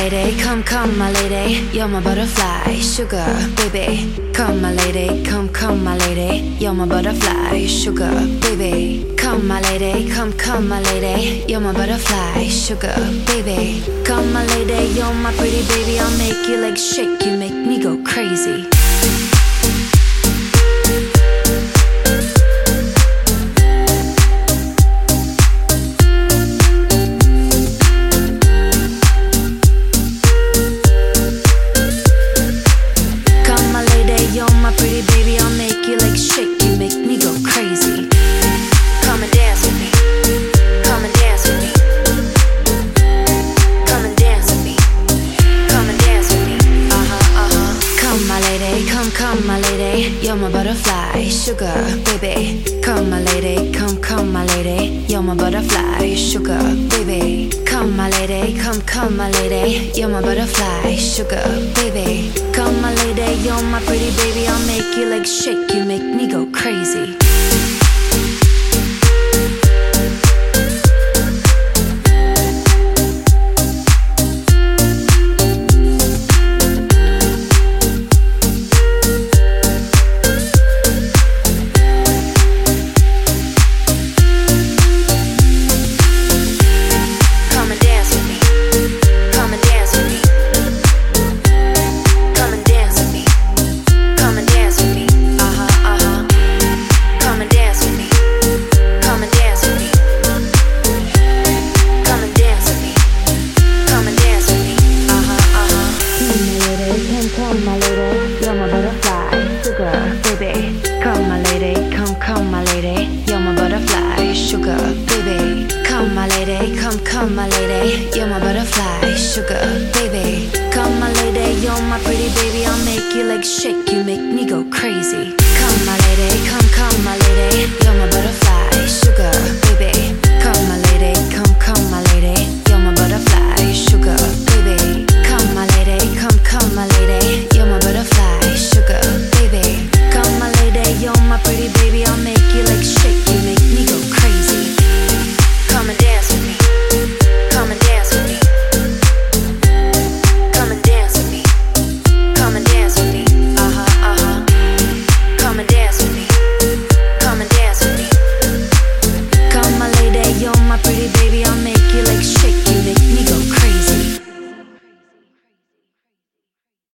lady, come my lady, you're my butterfly, sugar baby. Come my lady, come my lady, you're my butterfly, sugar baby. Come my lady, come my lady, you're my butterfly, sugar baby. Come my lady, you're my pretty baby, I'll make your legs shake, you make me go crazy. Pretty baby, I'll make your legs shake, you make me go crazy. Come and dance with me, come and dance with me. Come and dance with me, come and dance with me. Come my lady, come my lady, you're my butterfly, sugar baby. Come my lady, come my lady, you're my butterfly, sugar baby. Come my lady, come my lady, you're my butterfly, sugar baby. Come my lady, you're my pretty baby, I'll make your legs shake, you make me go crazy. Come my lady, you're my butterfly, sugar baby. Come my lady, come my lady, you're my butterfly, sugar baby. Come my lady, come my lady, you're my butterfly, sugar baby. Come my lady, you're my pretty baby, I'll make your legs shake, you make me go crazy. Come my lady, come my lady, you're my